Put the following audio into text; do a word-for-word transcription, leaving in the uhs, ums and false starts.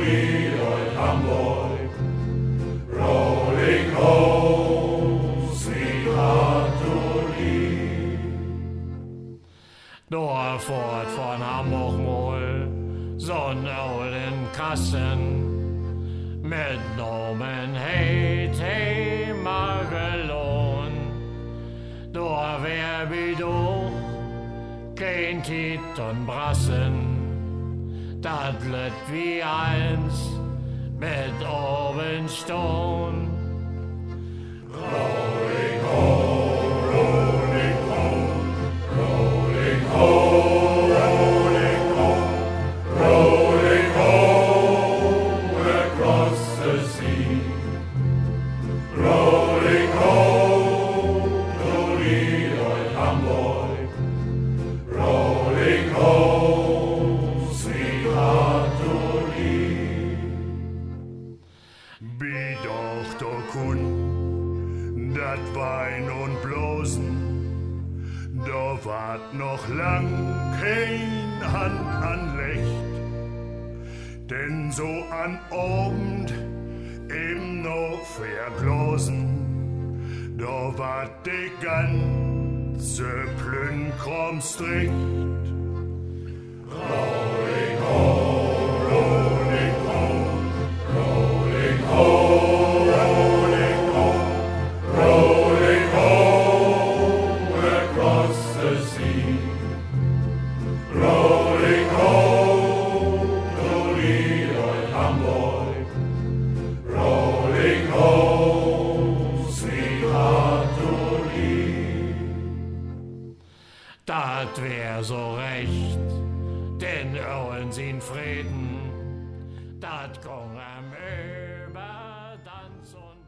Lied Hamburg, rolling home, sweetheart, du Lied. Da fort von Hamburg mal, so'n olden Kassen, mit Nomen heit hei Magelon. Da wär wie doch kein Tit und Brassen, dat lüt wie eins mit Obenstone. Rolling home, rolling home, rolling home, rolling home, rolling home across the sea. Rolling home to Lied Hamburg, rolling home, sweetheart, du Lied. Wie doch der Kun, dat Wein und Blosen, da wart noch lang kein Hand an Licht, denn so an Abend im noch verglosen, da wart die ganze Plünkrom stricht. Rolling home, rolling home, rolling home, rolling home, rolling home across the sea. Rolling home to Lied Hamburg, rolling home, sweetheart, du Lied. Dat wär so recht, denn Owen sin Frieden, dat kong am über dann so